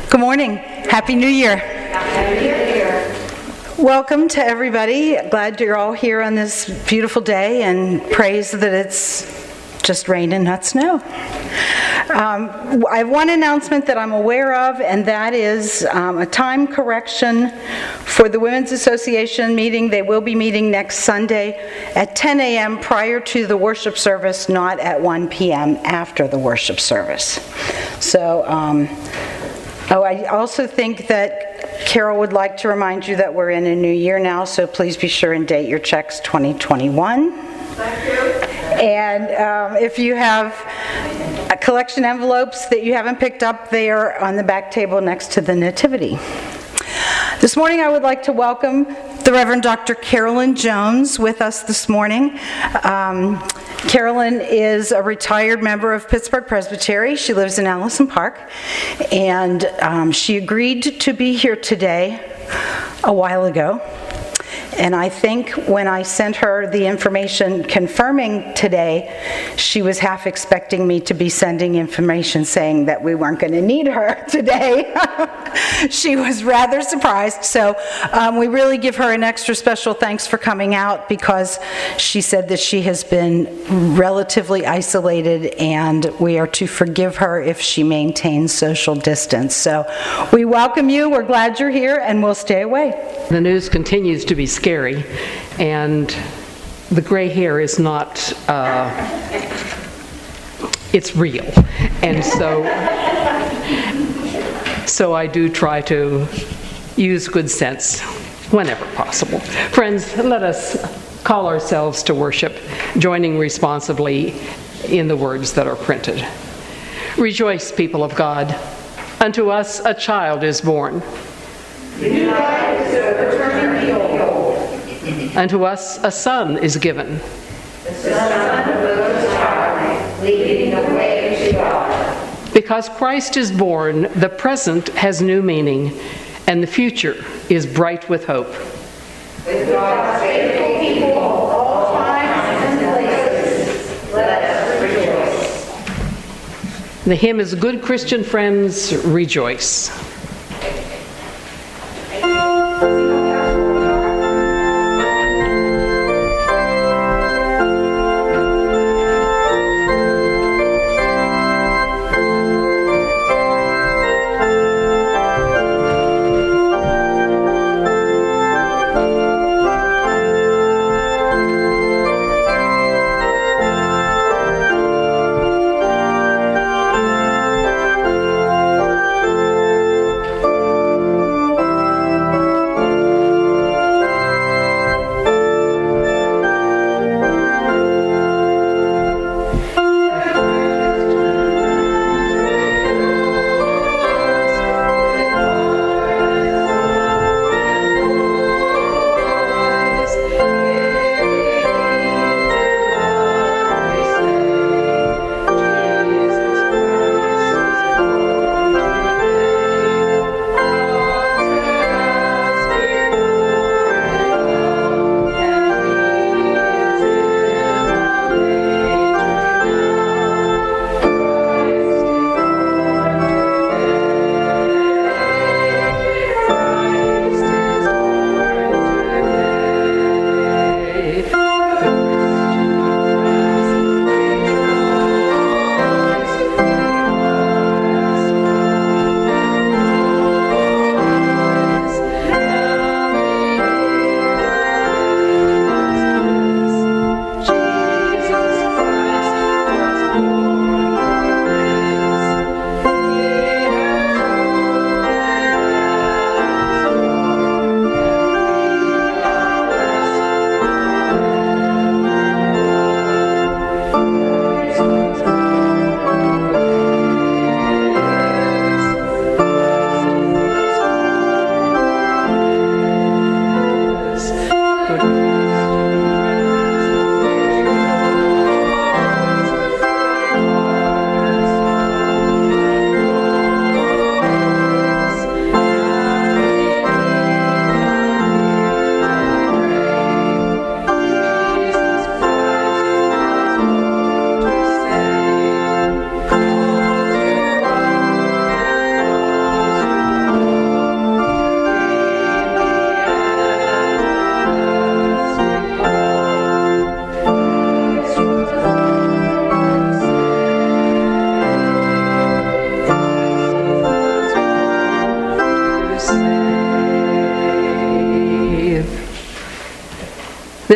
Good morning. Happy New Year. Happy New Year. Welcome to everybody. Glad you're all here on this beautiful day, and praise that it's just rain and not snow. I have one announcement that I'm aware of, and that is a time correction for the Women's Association meeting. They will be meeting next Sunday at 10 a.m. prior to the worship service, not at 1 p.m. after the worship service. So, I also think that Carol would like to remind you that we're in a new year now, so please be sure and date your checks 2021. Thank you. And if you have collection envelopes that you haven't picked up, they are on the back table next to the Nativity. This morning I would like to welcome the Reverend Dr. Carolyn Jones with us this morning. Carolyn is a retired member of Pittsburgh Presbytery. She lives in Allison Park, and she agreed to be here today a while ago. And I think when I sent her the information confirming today, she was half expecting me to be sending information saying that we weren't going to need her today. She was rather surprised. So we really give her an extra special thanks for coming out, because she said that she has been relatively isolated and we are to forgive her if she maintains social distance. So we welcome you. We're glad you're here, and we'll stay away. The news continues to be scary, and the gray hair is not, it's real. And so I do try to use good sense whenever possible. Friends, let us call ourselves to worship, joining responsibly in the words that are printed. Rejoice, people of God. Unto us a child is born. Unto us a son is given. The Son of the High, leading the way to God. Because Christ is born, the present has new meaning, and the future is bright with hope. With God's faithful people, all times and places, let us rejoice. The hymn is Good Christian Friends, Rejoice.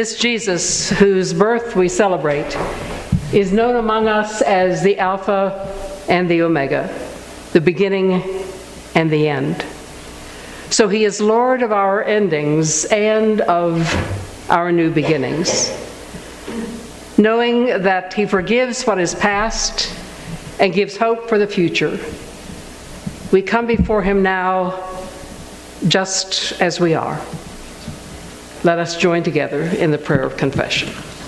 This Jesus, whose birth we celebrate, is known among us as the Alpha and the Omega, the beginning and the end. So he is Lord of our endings and of our new beginnings. Knowing that he forgives what is past and gives hope for the future, we come before him now just as we are. Let us join together in the prayer of confession.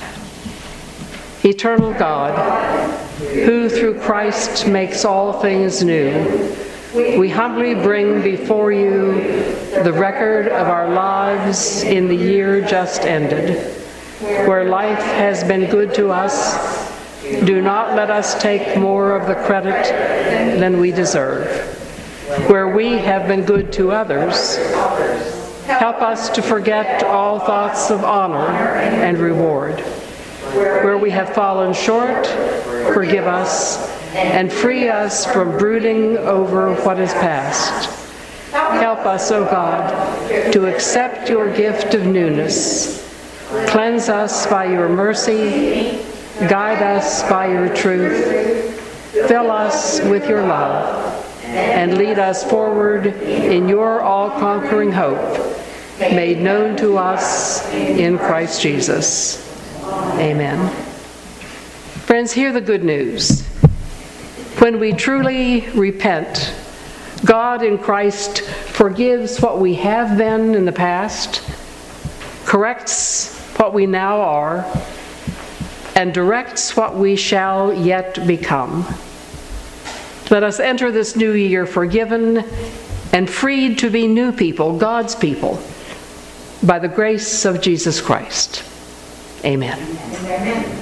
Eternal God, who through Christ makes all things new, we humbly bring before you the record of our lives in the year just ended. Where life has been good to us, do not let us take more of the credit than we deserve. Where we have been good to others, help us to forget all thoughts of honor and reward. Where we have fallen short, forgive us and free us from brooding over what is past. Help us, O God, to accept your gift of newness. Cleanse us by your mercy, guide us by your truth, fill us with your love, and lead us forward in your all-conquering hope, made known to us in Christ Jesus. Amen. Friends, hear the good news. When we truly repent, God in Christ forgives what we have been in the past, corrects what we now are, and directs what we shall yet become. Let us enter this new year forgiven and freed to be new people, God's people, by the grace of Jesus Christ. Amen. Amen.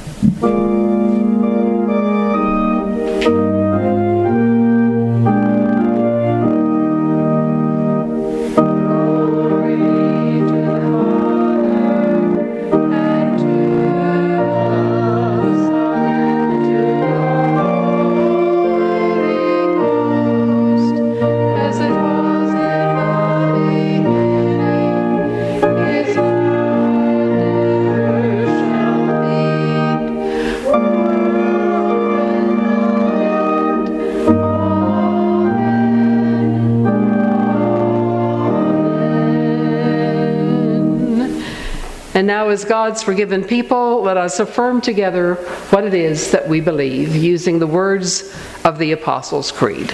And now, as God's forgiven people, let us affirm together what it is that we believe, using the words of the Apostles' Creed.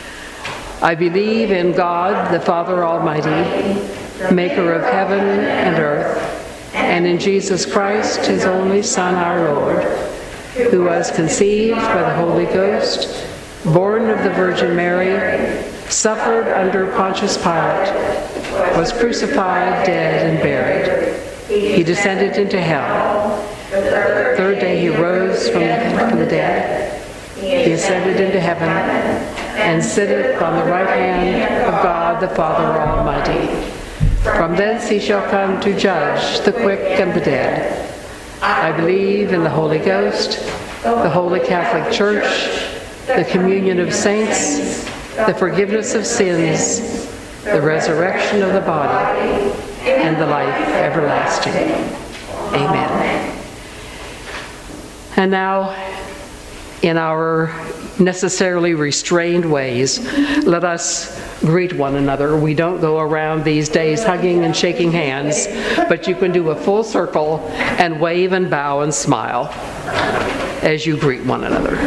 I believe in God, the Father Almighty, maker of heaven and earth, and in Jesus Christ, his only Son, our Lord, who was conceived by the Holy Ghost, born of the Virgin Mary, suffered under Pontius Pilate, was crucified, dead, and buried. He descended into hell. The third day he rose from the dead. He ascended into heaven and sitteth on the right hand of God the Father Almighty. From thence he shall come to judge the quick and the dead. I believe in the Holy Ghost, the Holy Catholic Church, the communion of saints, the forgiveness of sins, the resurrection of the body, and the life everlasting. Amen. And now, in our necessarily restrained ways, let us greet one another. We don't go around these days hugging and shaking hands, but you can do a full circle and wave and bow and smile as you greet one another.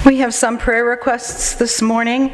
We have some prayer requests this morning.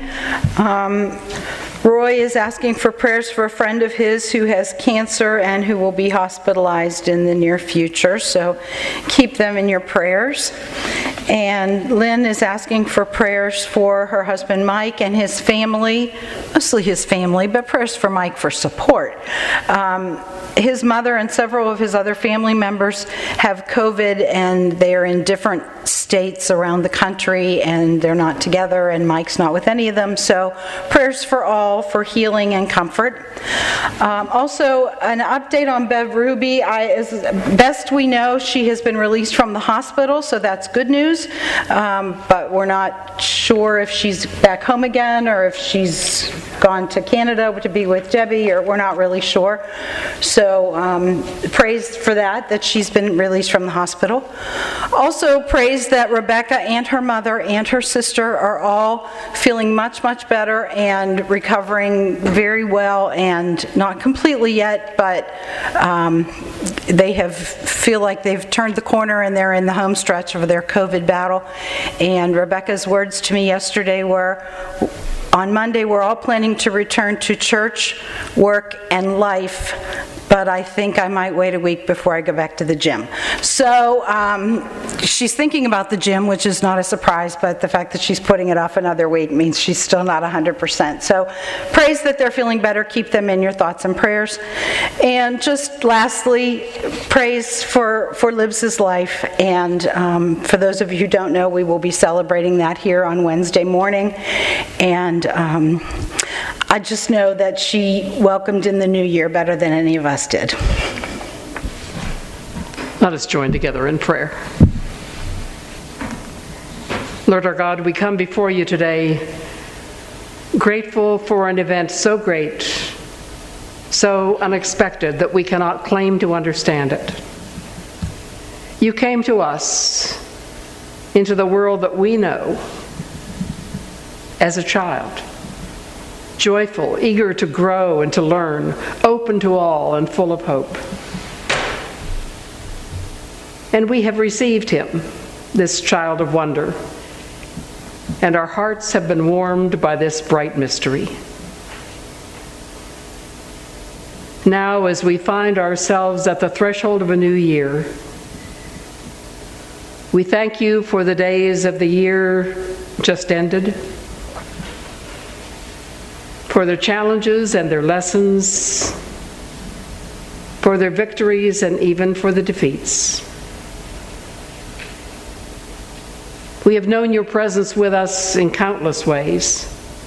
Roy is asking for prayers for a friend of his who has cancer and who will be hospitalized in the near future, so keep them in your prayers. And Lynn is asking for prayers for her husband Mike and his family, mostly his family, but prayers for Mike for support. His mother and several of his other family members have COVID, and they are in different states around the country, and they're not together, and Mike's not with any of them. So prayers for all, for healing and comfort. Also, an update on Bev Ruby. As best we know, she has been released from the hospital, so that's good news. But we're not sure if she's back home again or if she's gone to Canada to be with Debbie, or we're not really sure. So praise for that she's been released from the hospital. Also praise that Rebecca and her mother and her sister are all feeling much, much better and recovering very well, and not completely yet, but they feel like they've turned the corner and they're in the home stretch of their COVID battle. And Rebecca's words to me yesterday were, on Monday, we're all planning to return to church, work, and life, but I think I might wait a week before I go back to the gym. So she's thinking about the gym, which is not a surprise, but the fact that she's putting it off another week means she's still not 100%. So praise that they're feeling better. Keep them in your thoughts and prayers. And just lastly, praise for Libs' life. And for those of you who don't know, we will be celebrating that here on Wednesday morning. And I just know that she welcomed in the new year better than any of us did. Let us join together in prayer. Lord our God, we come before you today grateful for an event so great, so unexpected that we cannot claim to understand it. You came to us into the world that we know as a child, joyful, eager to grow and to learn, open to all and full of hope. And we have received him, this child of wonder, and our hearts have been warmed by this bright mystery. Now, as we find ourselves at the threshold of a new year, we thank you for the days of the year just ended, for their challenges and their lessons, for their victories and even for the defeats. We have known your presence with us in countless ways,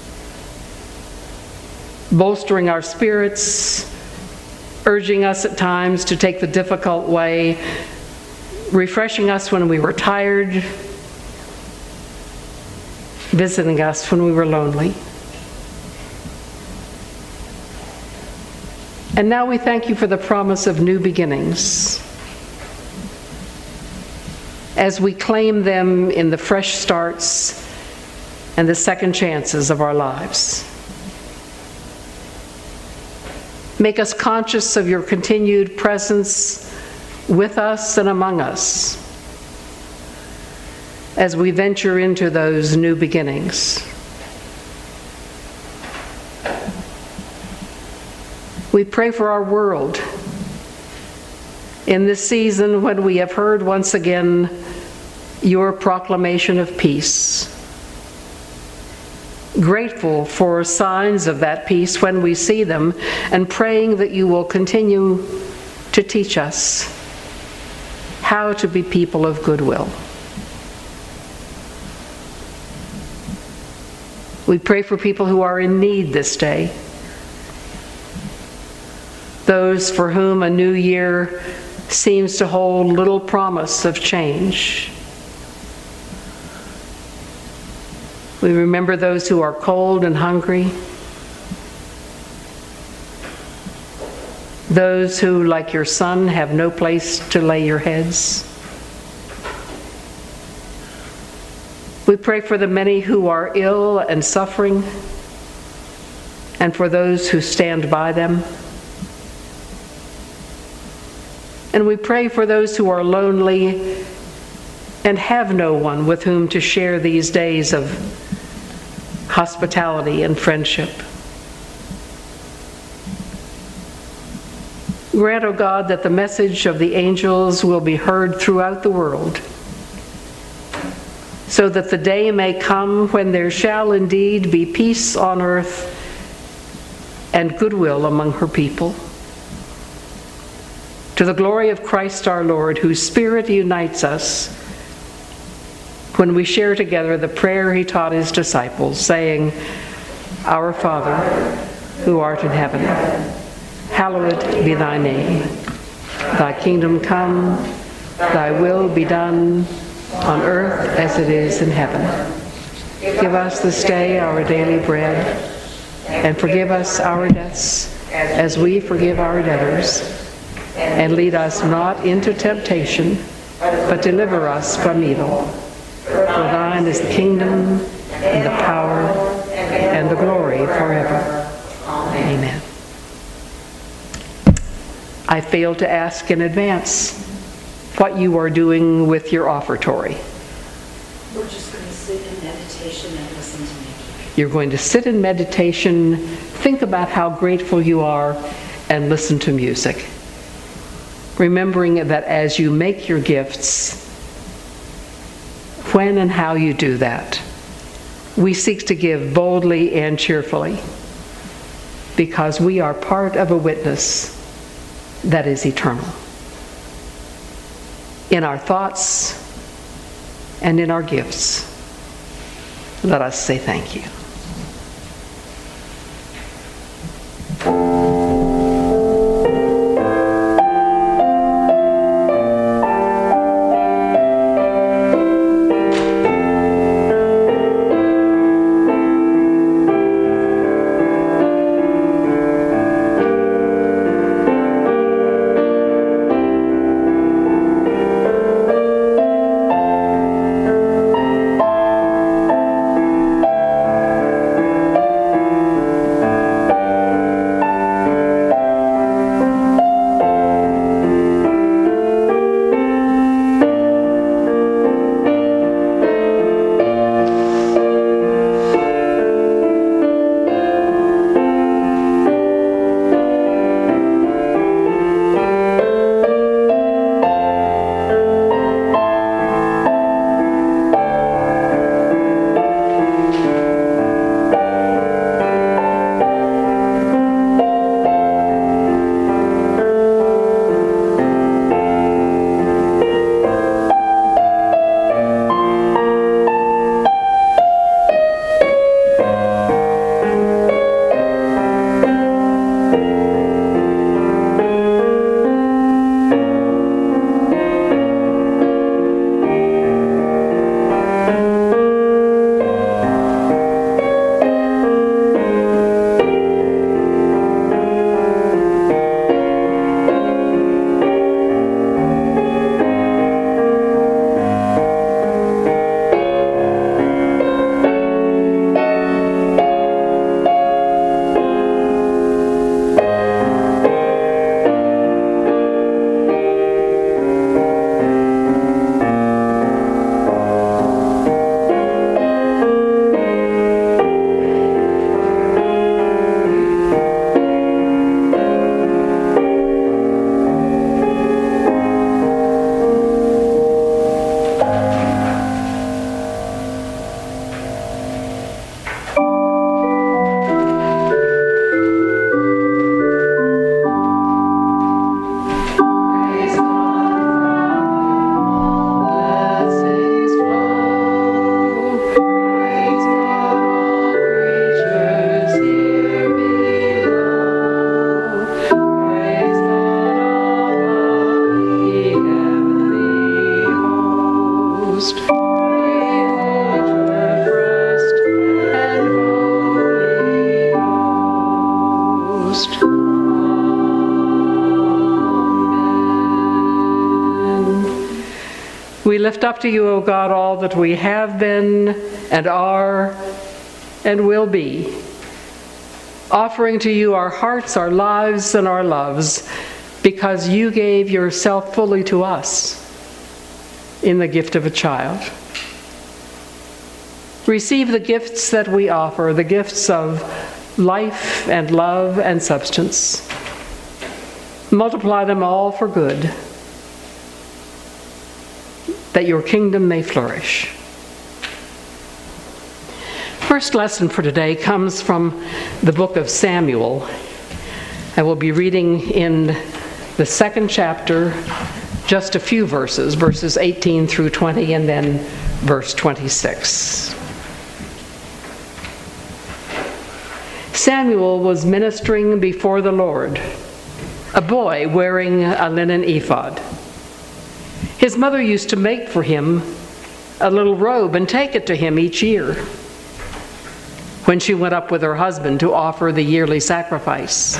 bolstering our spirits, urging us at times to take the difficult way, refreshing us when we were tired, visiting us when we were lonely. And now we thank you for the promise of new beginnings, as we claim them in the fresh starts and the second chances of our lives. Make us conscious of your continued presence with us and among us as we venture into those new beginnings. We pray for our world in this season when we have heard once again your proclamation of peace. Grateful for signs of that peace when we see them, and praying that you will continue to teach us how to be people of goodwill. We pray for people who are in need this day, those for whom a new year seems to hold little promise of change. We remember those who are cold and hungry, those who, like your son, have no place to lay your heads. We pray for the many who are ill and suffering, and for those who stand by them. And we pray for those who are lonely and have no one with whom to share these days of hospitality and friendship. Grant, O God, that the message of the angels will be heard throughout the world, so that the day may come when there shall indeed be peace on earth and goodwill among her people. To the glory of Christ our Lord, whose Spirit unites us when we share together the prayer he taught his disciples, saying, Our Father, who art in heaven, hallowed be thy name. Thy kingdom come, thy will be done, on earth as it is in heaven. Give us this day our daily bread, and forgive us our debts as we forgive our debtors. And lead us not into temptation, but deliver us from evil. For thine is the kingdom, and the power, and the glory forever. Amen. I failed to ask in advance what you are doing with your offertory. We're just going to sit in meditation and listen to music. You're going to sit in meditation, think about how grateful you are, and listen to music. Remembering that as you make your gifts, when and how you do that, we seek to give boldly and cheerfully, because we are part of a witness that is eternal. In our thoughts and in our gifts, let us say thank you. We lift up to you, O God, all that we have been and are and will be, offering to you our hearts, our lives, and our loves, because you gave yourself fully to us. in the gift of a child. Receive the gifts that we offer, the gifts of life and love and substance. Multiply them all for good, that your kingdom may flourish. First lesson for today comes from the book of Samuel. I will be reading in the 2nd chapter, just a few verses, verses 18 through 20, and then verse 26. Samuel was ministering before the Lord, a boy wearing a linen ephod. His mother used to make for him a little robe and take it to him each year when she went up with her husband to offer the yearly sacrifice.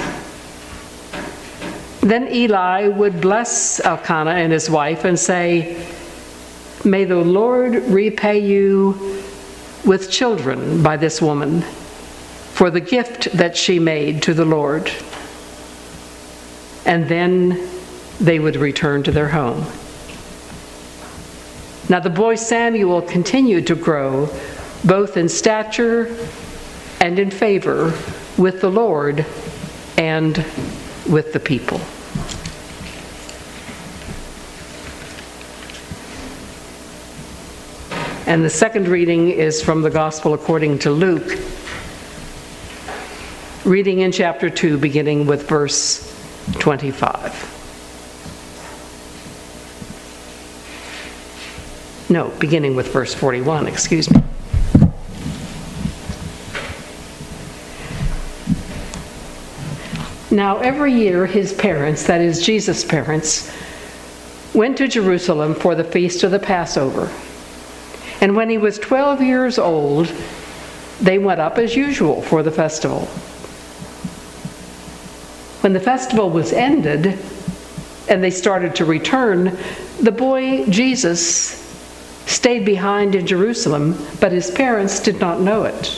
Then Eli would bless Elkanah and his wife and say, "May the Lord repay you with children by this woman for the gift that she made to the Lord." And then they would return to their home. Now the boy Samuel continued to grow, both in stature and in favor with the Lord and with the people. And the second reading is from the Gospel according to Luke, reading in chapter 2, beginning with verse 25. No, beginning with verse 41, excuse me. Now, every year his parents, that is Jesus' parents, went to Jerusalem for the feast of the Passover. And when he was 12 years old, they went up as usual for the festival. When the festival was ended and they started to return, the boy Jesus stayed behind in Jerusalem, but his parents did not know it.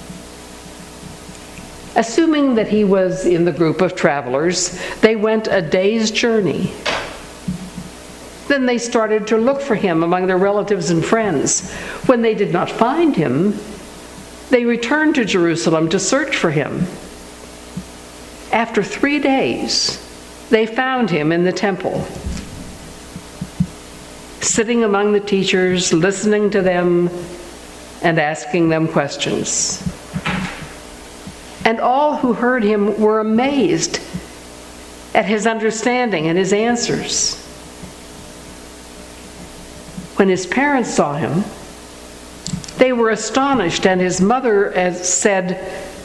Assuming that he was in the group of travelers, they went a day's journey. Then they started to look for him among their relatives and friends. When they did not find him, they returned to Jerusalem to search for him. After 3 days, they found him in the temple, sitting among the teachers, listening to them and asking them questions. And all who heard him were amazed at his understanding and his answers. When his parents saw him, they were astonished, and his mother said,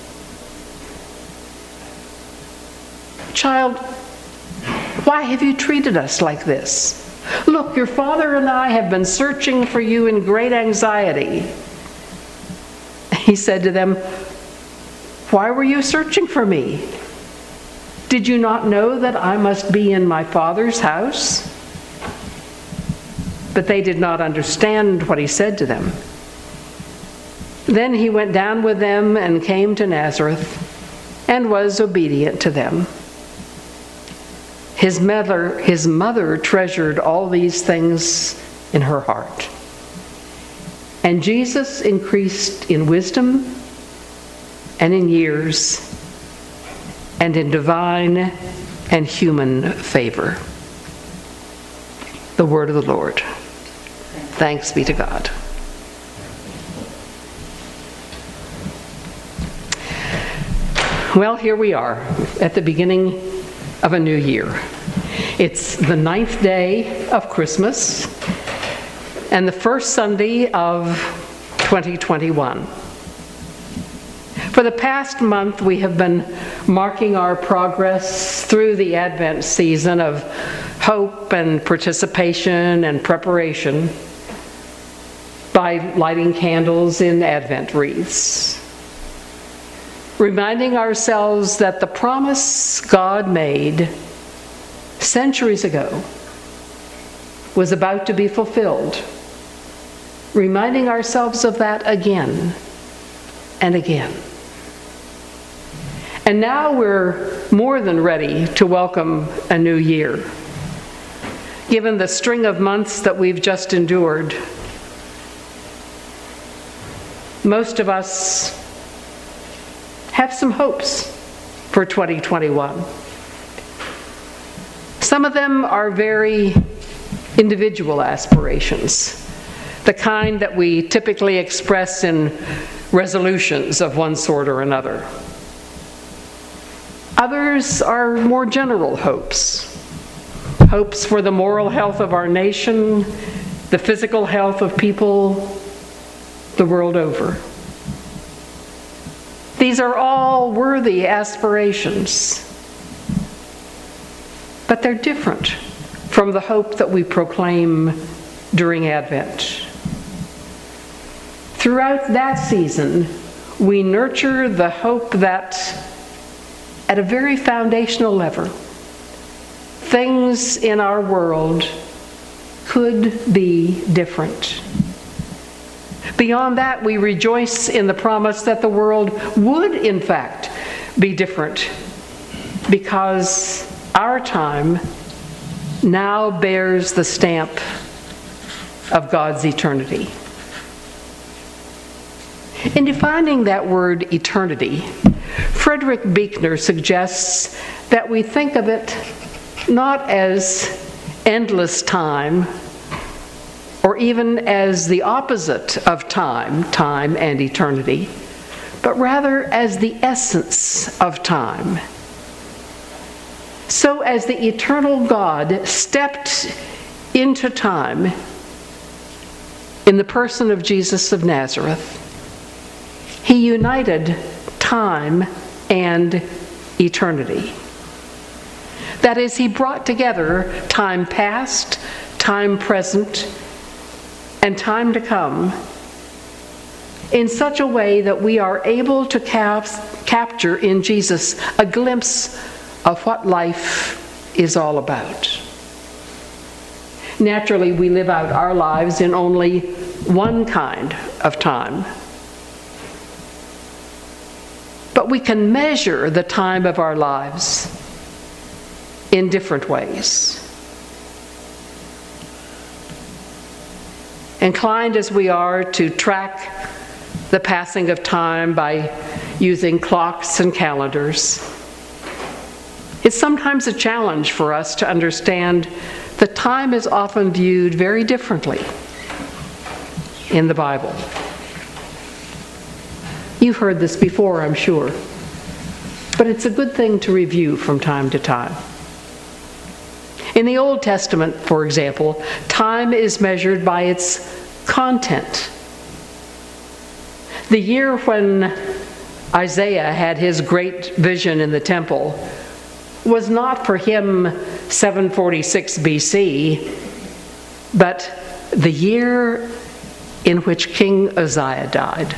"Child, why have you treated us like this? Look, your father and I have been searching for you in great anxiety." He said to them, "Why were you searching for me? Did you not know that I must be in my Father's house?" But they did not understand what he said to them. Then he went down with them and came to Nazareth and was obedient to them. His mother treasured all these things in her heart. And Jesus increased in wisdom and in years and in divine and human favor. The word of the Lord. Thanks be to God. Well, here we are at the beginning of a new year. It's the 9th day of Christmas and the first Sunday of 2021. For the past month, we have been marking our progress through the Advent season of hope and participation and preparation by lighting candles in Advent wreaths, reminding ourselves that the promise God made centuries ago was about to be fulfilled, reminding ourselves of that again and again. And now we're more than ready to welcome a new year. given the string of months that we've just endured, most of us have some hopes for 2021. Some of them are very individual aspirations, the kind that we typically express in resolutions of one sort or another. Others are more general hopes. Hopes for the moral health of our nation, the physical health of people the world over. These are all worthy aspirations, but they're different from the hope that we proclaim during Advent. Throughout that season, we nurture the hope that, at a very foundational level, things in our world could be different. Beyond that, we rejoice in the promise that the world would, in fact, be different, because our time now bears the stamp of God's eternity. In defining that word eternity, Frederick Buechner suggests that we think of it not as endless time, or even as the opposite of time and eternity, but rather as the essence of time. So as the eternal God stepped into time in the person of Jesus of Nazareth, he united time and eternity. That is, he brought together time past, time present, and time to come in such a way that we are able to capture in Jesus a glimpse of what life is all about. Naturally, we live out our lives in only one kind of time. But we can measure the time of our lives in different ways. Inclined as we are to track the passing of time by using clocks and calendars, it's sometimes a challenge for us to understand that time is often viewed very differently in the Bible. You've heard this before, I'm sure, but it's a good thing to review from time to time. In the Old Testament, for example, time is measured by its content. The year when Isaiah had his great vision in the temple was not for him 746 BC, but the year in which King Uzziah died.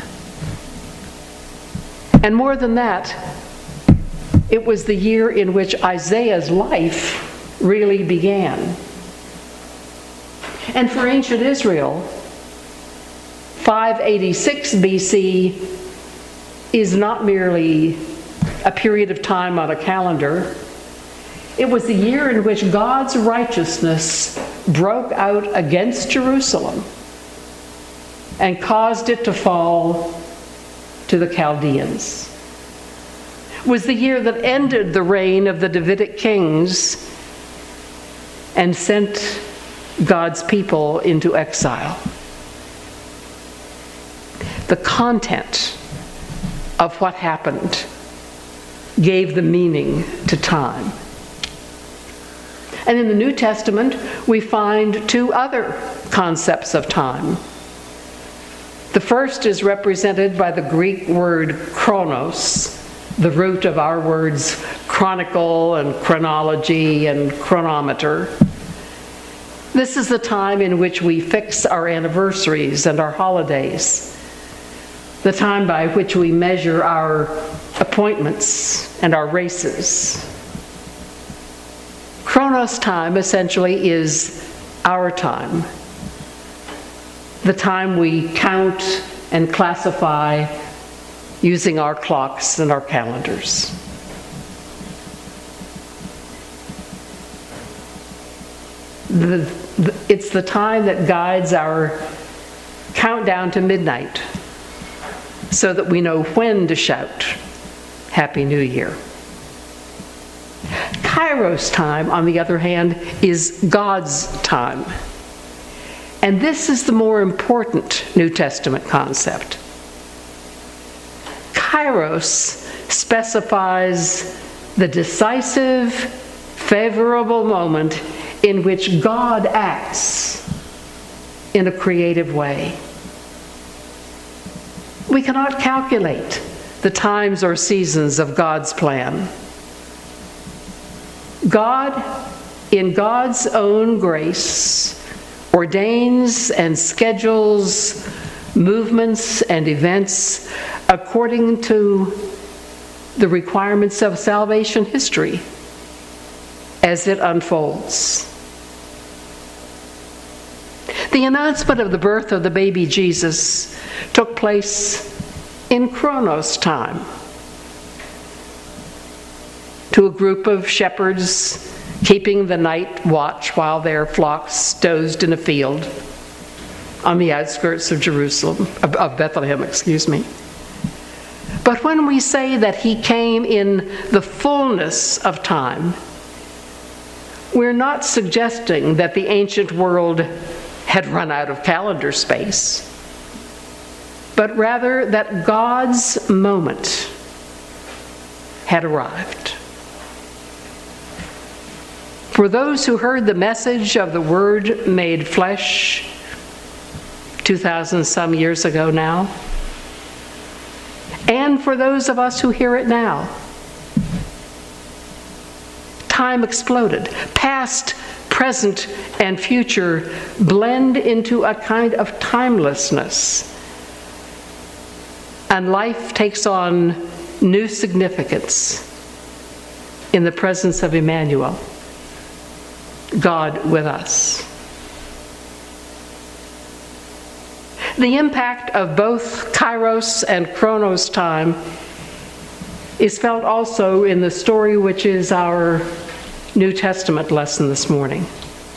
And more than that, it was the year in which Isaiah's life really began. And for ancient Israel, 586 BC is not merely a period of time on a calendar. It was the year in which God's righteousness broke out against Jerusalem and caused it to fall to the Chaldeans. It was the year that ended the reign of the Davidic kings and sent God's people into exile. The content of what happened gave the meaning to time. And in the New Testament, we find two other concepts of time. The first is represented by the Greek word chronos, the root of our words chronicle and chronology and chronometer. This is the time in which we fix our anniversaries and our holidays, the time by which we measure our appointments and our races. Chronos time essentially is our time, the time we count and classify using our clocks and our calendars. It's the time that guides our countdown to midnight so that we know when to shout, Happy New Year. Kairos time, on the other hand, is God's time. And this is the more important New Testament concept. Kairos specifies the decisive, favorable moment in which God acts in a creative way. We cannot calculate the times or seasons of God's plan. God, in God's own grace, ordains and schedules movements and events according to the requirements of salvation history as it unfolds. The announcement of the birth of the baby Jesus took place in Chronos time, to a group of shepherds keeping the night watch while their flocks dozed in a field on the outskirts of Bethlehem. But when we say that he came in the fullness of time, we're not suggesting that the ancient world had run out of calendar space, but rather that God's moment had arrived. For those who heard the message of the Word made flesh 2,000 some years ago now, and for those of us who hear it now, time exploded. Past, present, and future blend into a kind of timelessness, and life takes on new significance in the presence of Emmanuel, God with us. The impact of both Kairos and Chronos time is felt also in the story which is our New Testament lesson this morning.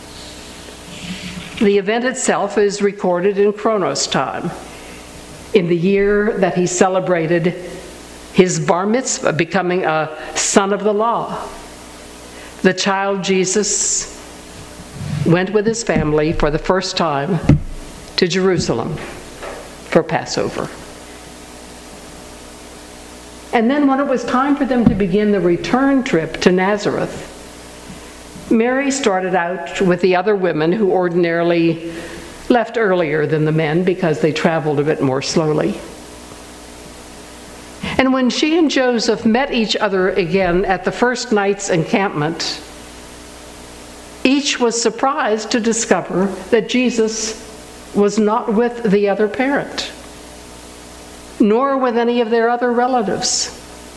The event itself is recorded in Chronos time, in the year that he celebrated his bar mitzvah, becoming a son of the law. The child Jesus went with his family for the first time to Jerusalem for Passover. And then when it was time for them to begin the return trip to Nazareth, Mary started out with the other women who ordinarily left earlier than the men because they traveled a bit more slowly. And when she and Joseph met each other again at the first night's encampment, each was surprised to discover that Jesus was not with the other parent, nor with any of their other relatives.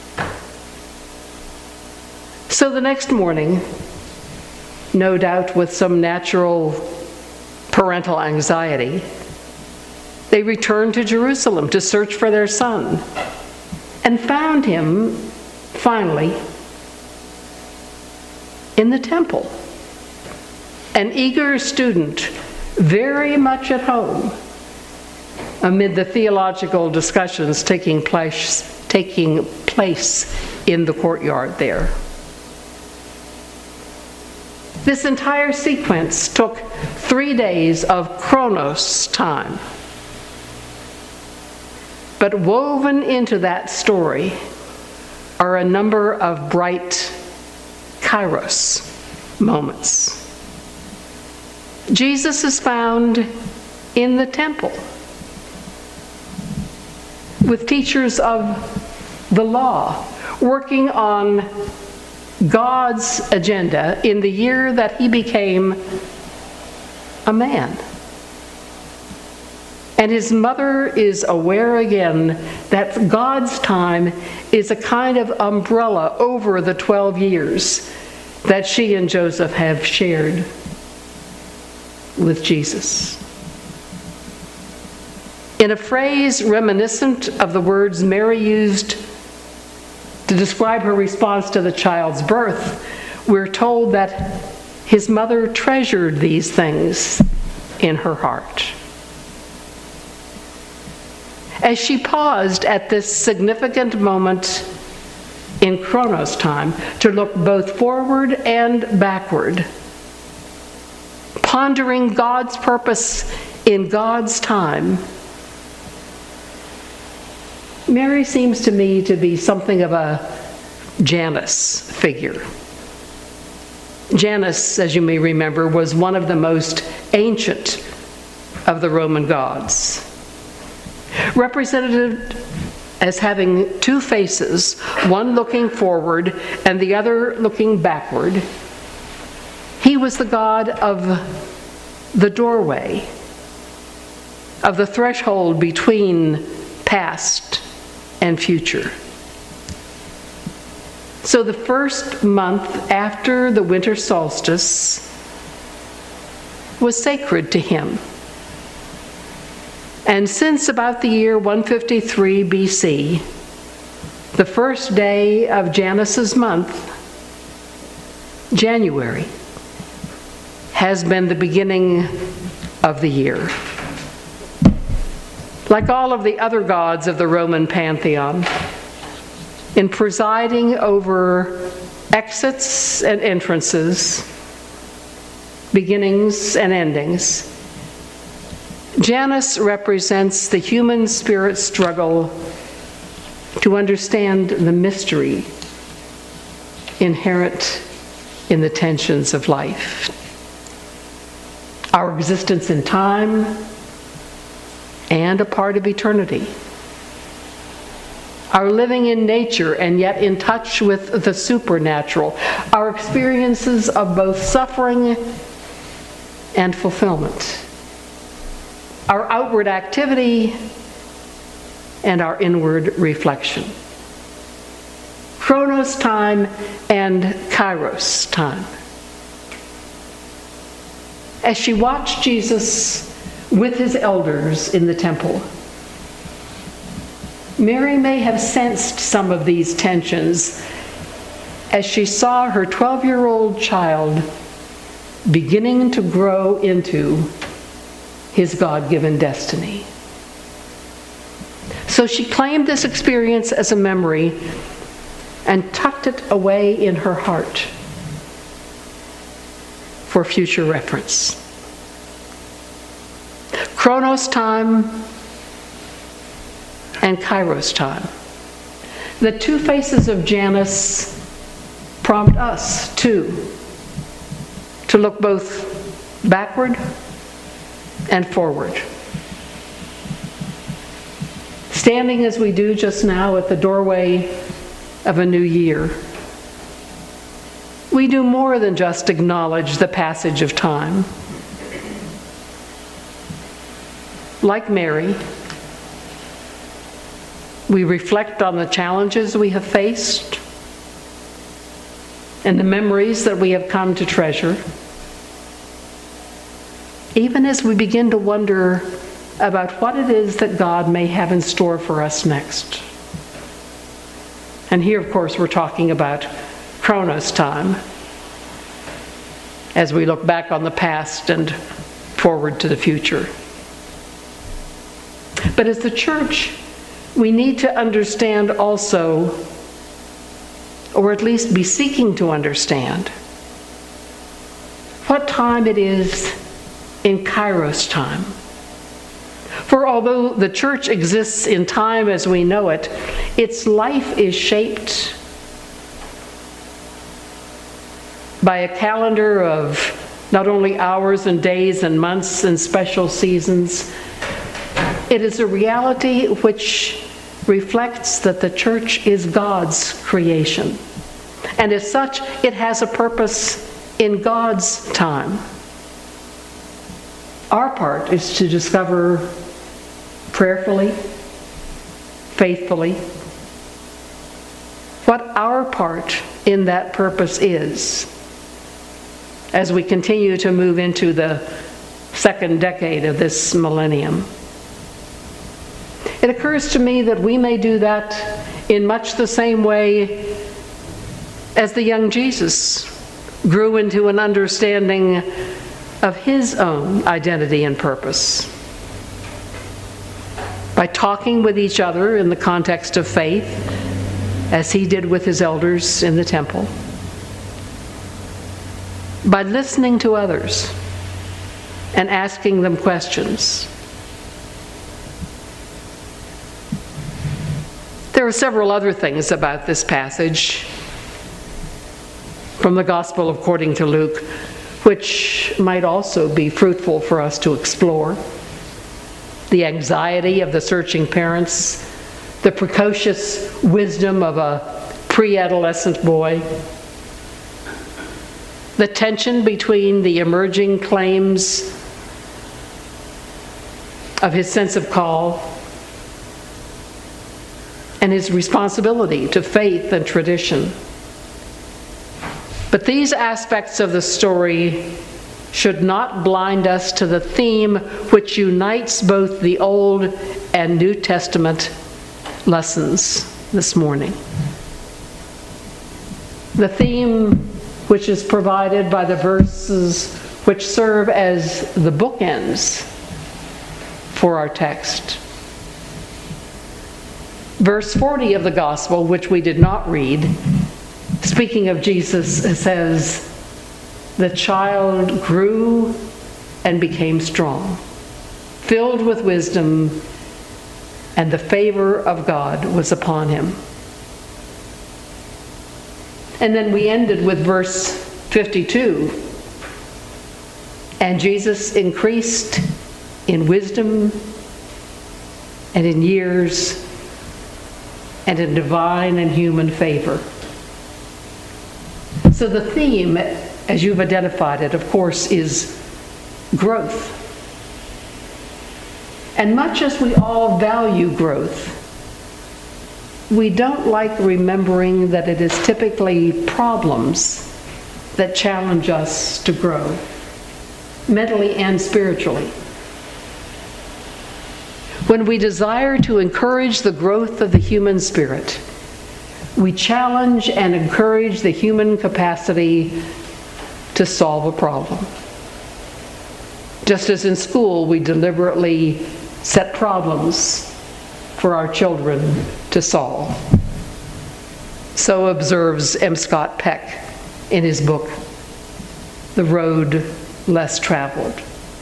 So the next morning, no doubt with some natural parental anxiety, they returned to Jerusalem to search for their son, and found him, finally, in the temple, an eager student, very much at home, amid the theological discussions taking place in the courtyard there. This entire sequence took 3 days of Chronos time. But woven into that story are a number of bright Kairos moments. Jesus is found in the temple with teachers of the law working on God's agenda in the year that he became a man. And his mother is aware again that God's time is a kind of umbrella over the 12 years that she and Joseph have shared with Jesus. In a phrase reminiscent of the words Mary used to describe her response to the child's birth, we're told that his mother treasured these things in her heart. As she paused at this significant moment in Chronos time to look both forward and backward, pondering God's purpose in God's time, Mary seems to me to be something of a Janus figure. Janus, as you may remember, was one of the most ancient of the Roman gods. Represented as having two faces, one looking forward and the other looking backward, he was the god of the doorway, of the threshold between past and future. So the first month after the winter solstice was sacred to him. And since about the year 153 BC, the first day of Janus's month, January, has been the beginning of the year. Like all of the other gods of the Roman pantheon, in presiding over exits and entrances, beginnings and endings, Janus represents the human spirit's struggle to understand the mystery inherent in the tensions of life. Our existence in time and a part of eternity. Our living in nature and yet in touch with the supernatural. Our experiences of both suffering and fulfillment. Our outward activity and our inward reflection. Chronos time and Kairos time. As she watched Jesus with his elders in the temple, Mary may have sensed some of these tensions as she saw her 12-year-old child beginning to grow into his God-given destiny. So she claimed this experience as a memory and tucked it away in her heart for future reference. Chronos time and Kairos time. The two faces of Janus prompt us, too, to look both backward and forward. Standing as we do just now at the doorway of a new year, we do more than just acknowledge the passage of time. Like Mary, we reflect on the challenges we have faced and the memories that we have come to treasure, even as we begin to wonder about what it is that God may have in store for us next. And here, of course, we're talking about Chronos time, as we look back on the past and forward to the future. But as the church, we need to understand also, or at least be seeking to understand, what time it is in Kairos time. For although the church exists in time as we know it, its life is shaped by a calendar of not only hours and days and months and special seasons. It is a reality which reflects that the church is God's creation. And as such, it has a purpose in God's time. Our part is to discover prayerfully, faithfully, what our part in that purpose is as we continue to move into the second decade of this millennium. It occurs to me that we may do that in much the same way as the young Jesus grew into an understanding of his own identity and purpose. By talking with each other in the context of faith, as he did with his elders in the temple. By listening to others and asking them questions. There are several other things about this passage from the Gospel according to Luke, which might also be fruitful for us to explore. The anxiety of the searching parents, the precocious wisdom of a pre-adolescent boy, the tension between the emerging claims of his sense of call and his responsibility to faith and tradition. But these aspects of the story should not blind us to the theme which unites both the Old and New Testament lessons this morning. The theme which is provided by the verses which serve as the bookends for our text. Verse 40 of the Gospel, which we did not read, speaking of Jesus, says, "The child grew and became strong, filled with wisdom, and the favor of God was upon him." And then we ended with verse 52. "And Jesus increased in wisdom and in years and in divine and human favor." So the theme, as you've identified it, of course, is growth. And much as we all value growth, we don't like remembering that it is typically problems that challenge us to grow, mentally and spiritually. When we desire to encourage the growth of the human spirit, we challenge and encourage the human capacity to solve a problem. Just as in school, we deliberately set problems for our children to solve. So observes M. Scott Peck in his book, The Road Less Traveled.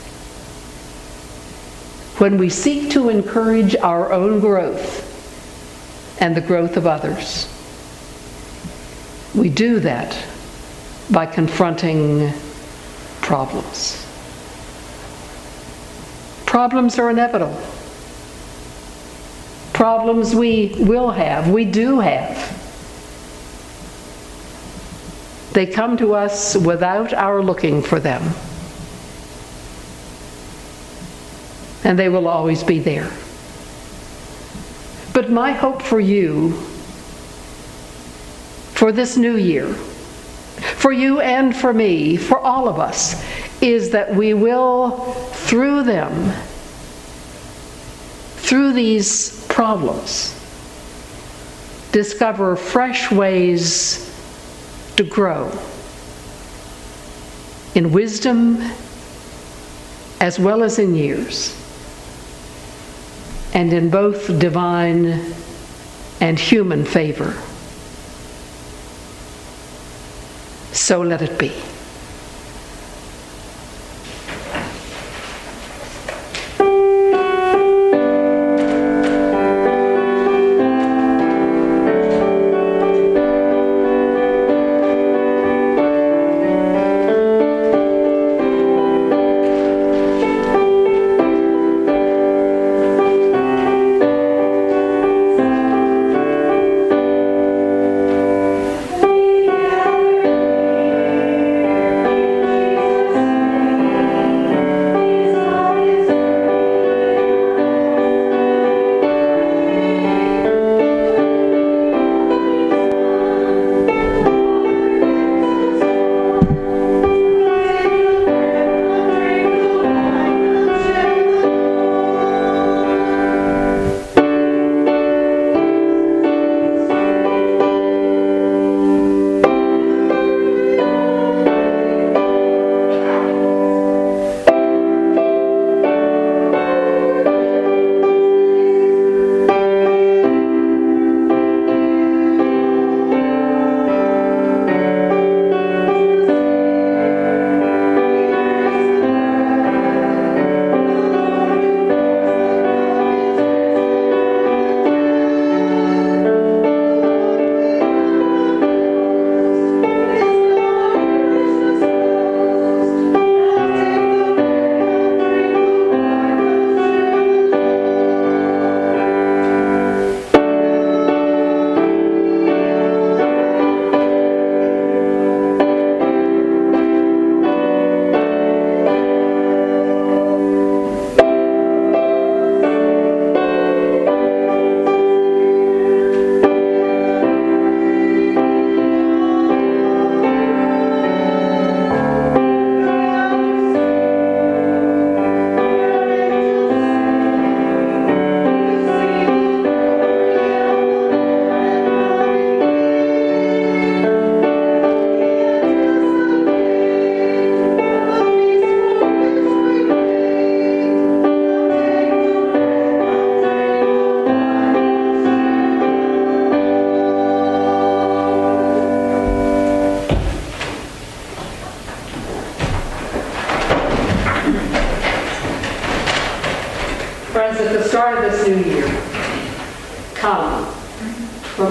When we seek to encourage our own growth and the growth of others, we do that by confronting problems. Problems are inevitable. Problems we will have, we do have. They come to us without our looking for them. And they will always be there. But my hope for you, for this new year, for you and for me, for all of us, is that we will, through them, through these problems, discover fresh ways to grow in wisdom as well as in years, and in both divine and human favor. So let it be.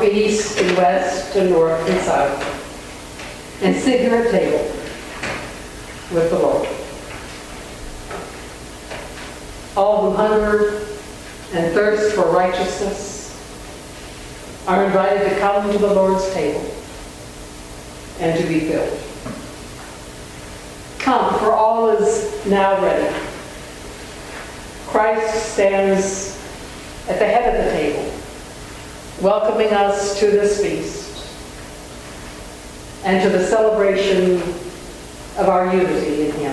east and west and north and south, and sit here at table with the Lord. All who hunger and thirst for righteousness are invited to come to the Lord's table and to be filled. Come, for all is now ready. Christ stands at the head of the table, welcoming us to this feast and to the celebration of our unity in Him.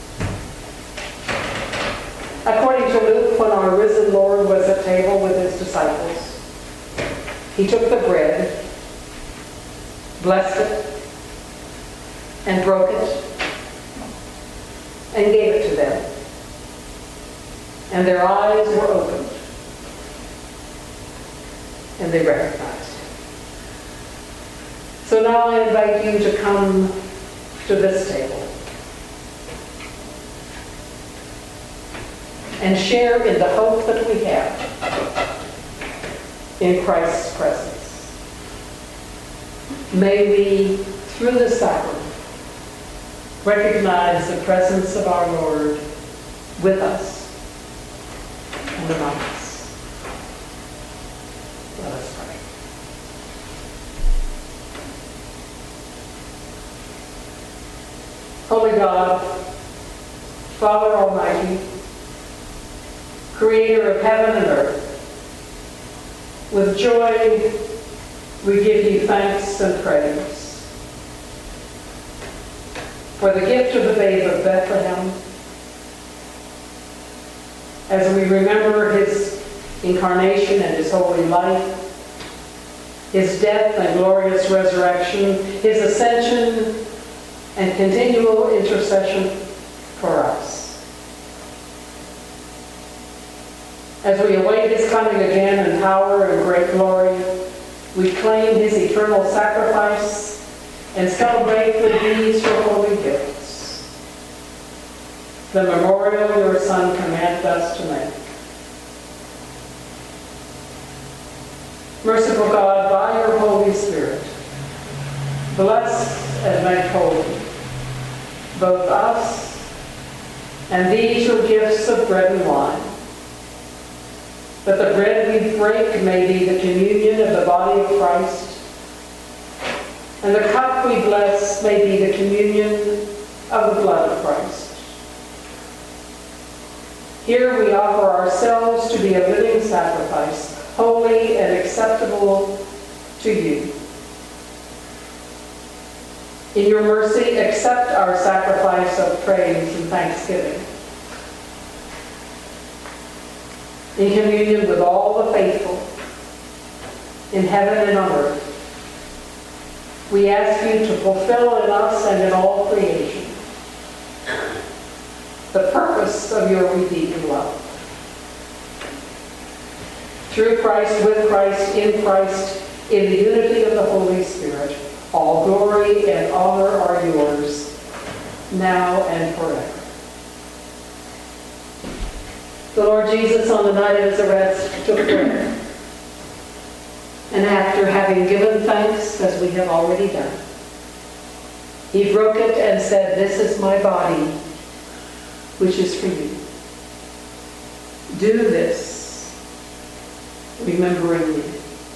According to Luke, when our risen Lord was at table with His disciples, He took the bread, blessed it, and broke it, and gave it to them. And their eyes were opened, and they recognized Him. So now I invite you to come to this table and share in the hope that we have in Christ's presence. May we, through the sacrament, recognize the presence of our Lord with us and among us. Let us pray. Holy God, Father Almighty, Creator of heaven and earth, with joy we give you thanks and praise for the gift of the babe of Bethlehem, as we remember His incarnation and His holy life, His death and glorious resurrection, His ascension and continual intercession for us. As we await His coming again in power and great glory, we claim His eternal sacrifice and celebrate with these your holy gifts. The memorial your Son commanded us to make. Merciful God, by your Holy Spirit, bless and make holy both us and these your gifts of bread and wine, that the bread we break may be the communion of the body of Christ, and the cup we bless may be the communion of the blood of Christ. Here we offer ourselves to be a living sacrifice, holy and acceptable to you. In your mercy, accept our sacrifice of praise and thanksgiving. In communion with all the faithful, in heaven and on earth, we ask you to fulfill in us and in all creation the purpose of your redeeming love. Through Christ, with Christ, in the unity of the Holy Spirit, all glory and honor are yours, now and forever. The Lord Jesus, on the night of his arrest, took bread, and after having given thanks, as we have already done, he broke it and said, "This is my body, which is for you. Do this, remembering me."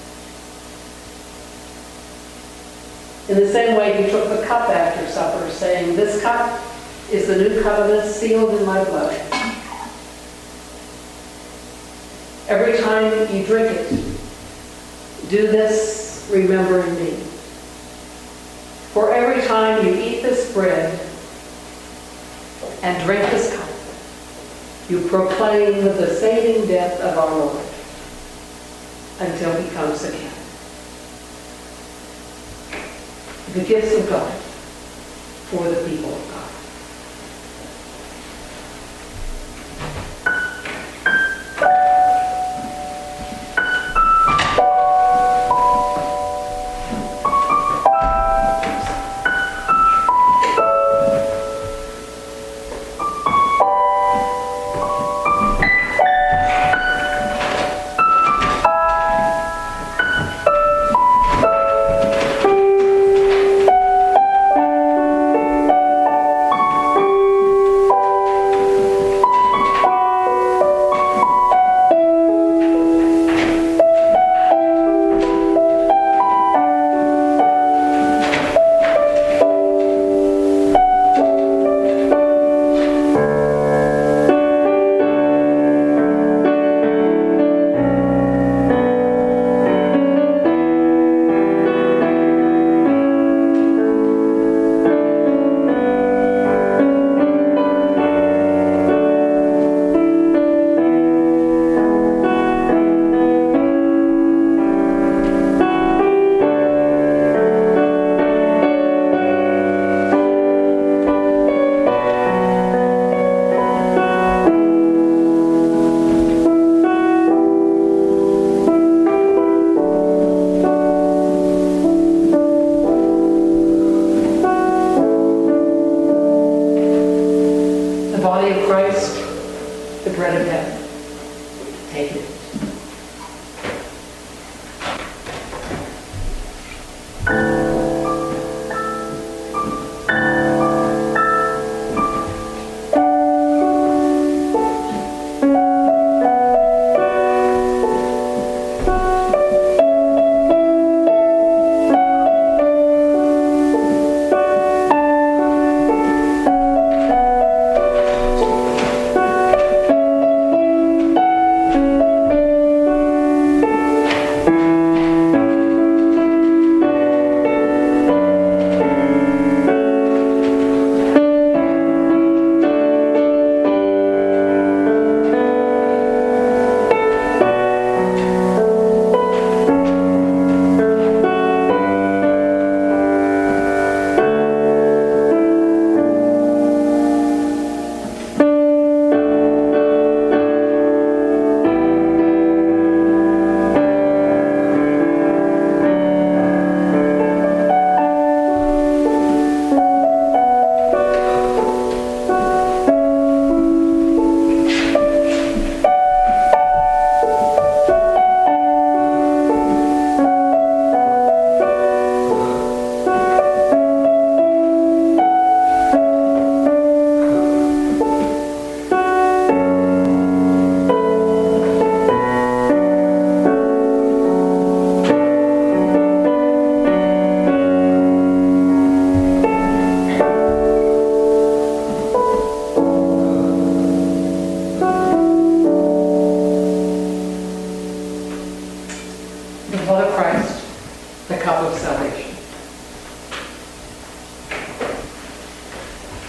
In the same way, he took the cup after supper, saying, "This cup is the new covenant sealed in my blood. Every time you drink it, do this remembering me. For every time you eat this bread and drink this cup, you proclaim the saving death of our Lord until he comes again." The gifts of God for the people of God.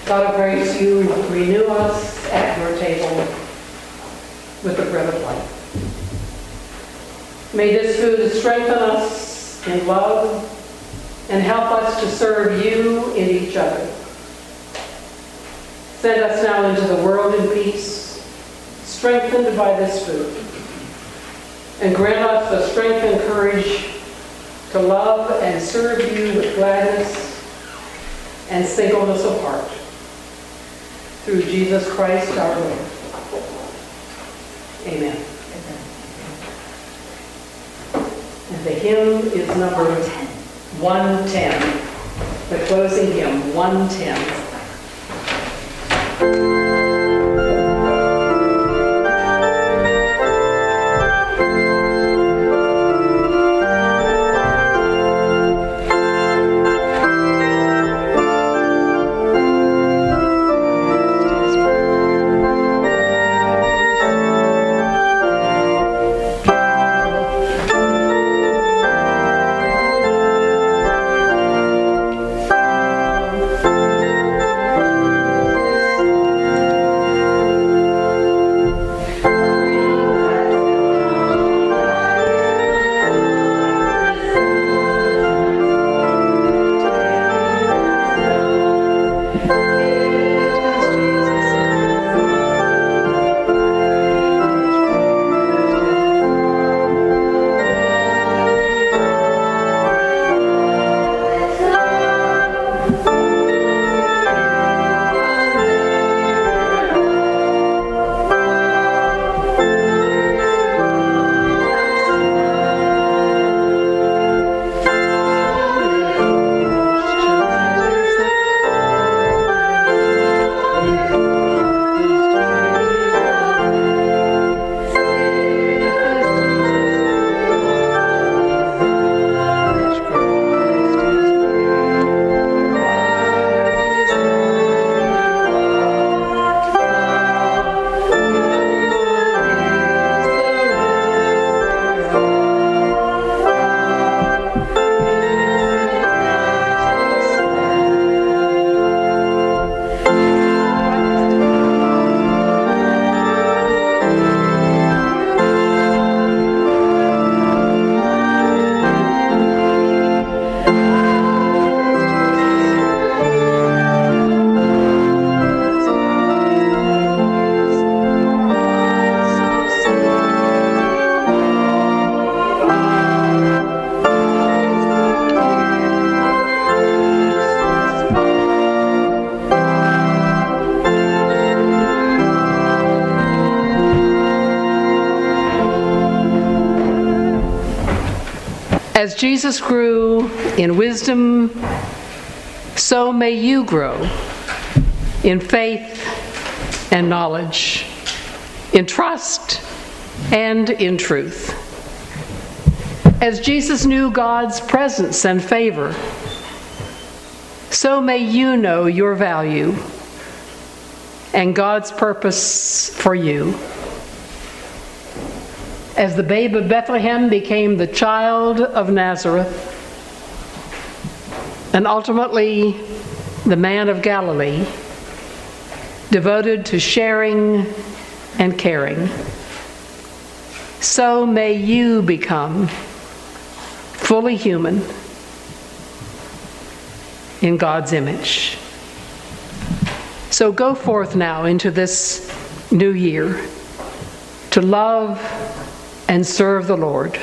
God of grace, you renew us at your table with the bread of life. May this food strengthen us in love and help us to serve you in each other. Send us now into the world in peace, strengthened by this food, and grant us the strength and courage to love and serve you with gladness and singleness of heart. Through Jesus Christ our Lord. Amen. And the hymn is number 110. The closing hymn, 110. As Jesus grew in wisdom, so may you grow in faith and knowledge, in trust and in truth. As Jesus knew God's presence and favor, so may you know your value and God's purpose for you. As the babe of Bethlehem became the child of Nazareth, and ultimately the man of Galilee, devoted to sharing and caring, so may you become fully human in God's image. So go forth now into this new year to love and serve the Lord,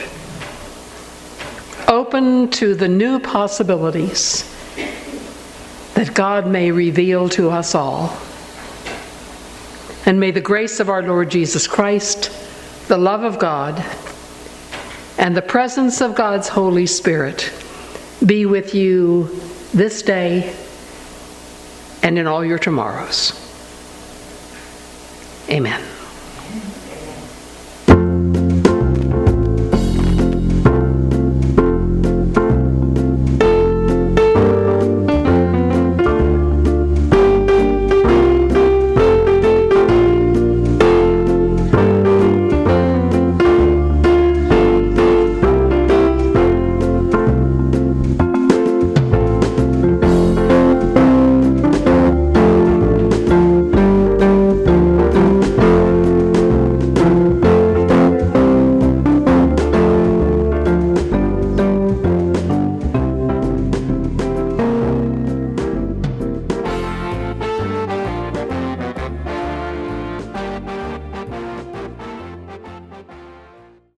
open to the new possibilities that God may reveal to us all. And may the grace of our Lord Jesus Christ, the love of God, and the presence of God's Holy Spirit be with you this day and in all your tomorrows. Amen.